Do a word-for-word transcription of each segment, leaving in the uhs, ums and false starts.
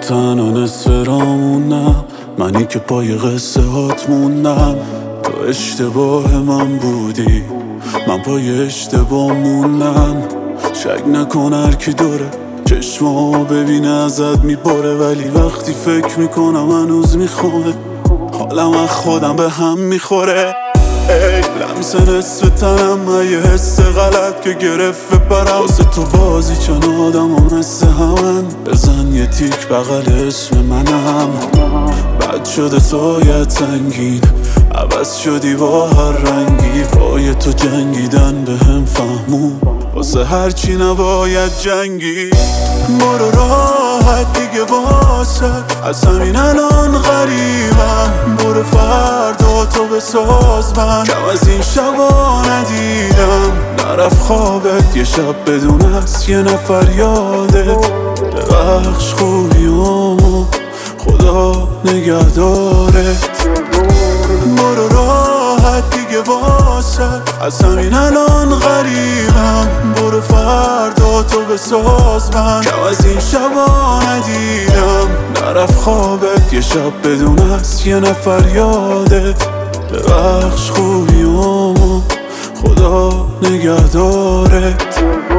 تنها نصف رامونم، منی که پای قصه هات موندم. تو اشتباه من بودی، من پای اشتباه موندم. شک نکن هر کی دوره چشمامو ببینه ازت میباره، ولی وقتی فکر میکنم هنوز میخونه، حالم از خودم به هم میخوره. ای لمس نصف تنم، یه حس غلط که گرفت برم. واسه تو بازی چون آدم و مثل همن، بزن یه تیک بغل اسم منم. بد شده سایت سنگین، عوض شدی با هر رنگی. پای تو جنگیدن به هم فهمون، واسه هرچی نباید جنگی. برو راحت دیگه واسه، از همین الان غریبم. برو فردا تو بساز من، کم از این شبا ندیدم. نرفت خوابت یه شب بدون از یه نفر یادت. ببخش خوبیامو خدا نگهدارت. برو راحت دیگه واسه، از همین الان غریبم. برو فردا تو بساز من، کم از این شبا ندیدم. نرفت خوابت یه شب بدون از یه نفر یادت. ببخش خوبیامو خدا نگهدارت.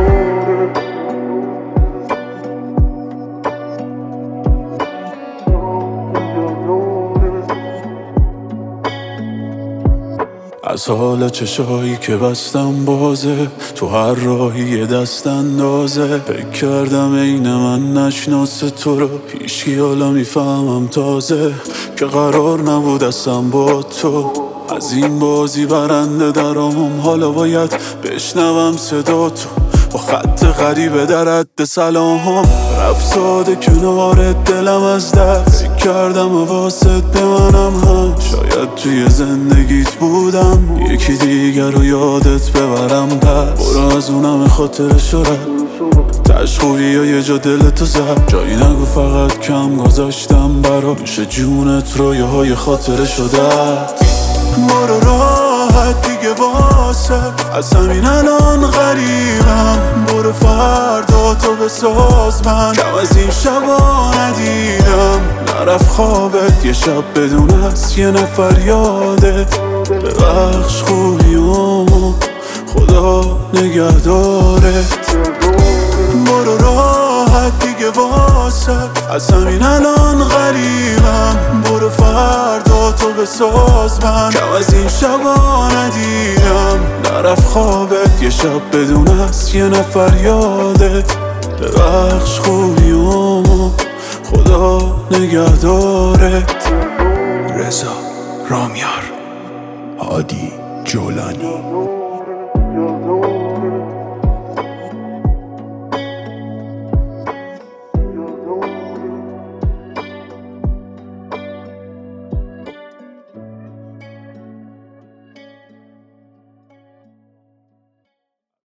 از حال چشایی که بستم بازه، تو هر راهی یه دست اندازه. فکر کردم عین من نشناسه تو رو، هیچکی حالا میفهمم تازه. که قرار نبود اصلا با تو از این بازی برنده درام. حالا باید بشنوم صدا تو با خط غریبه در حد سلام. رفت ساده کنارت دلم از دست، فکر کردم حواست به منم هست. شاید توی زندگیت بودم، یکی دیگر رو یادت ببرم پس. برو از اونم خاطر شرد تش خوبی ها یه جا دلتو زد. جایی نگو فقط کم گذاشتم برا، میشه جونت رو یه های خاطره شده. برو راحت دیگه واسه، از همین الان غریبم. برو فردا تو بساز من، کم از این شبا ندیدم. نرفت خوابت یه شب بدون از یه نفر یادت. ببخش خوبیامو خدا نگهدارت. برو راحت دیگه واسه، از همین الان غریبم. برو فردا تو بساز من، کم از این شبا ندیدم. نرفت خوابت یه شب بدون از یه نفر یادت. ببخش خوبیامو خدا نگهدارت. رضا رامیار، هادی جولانی.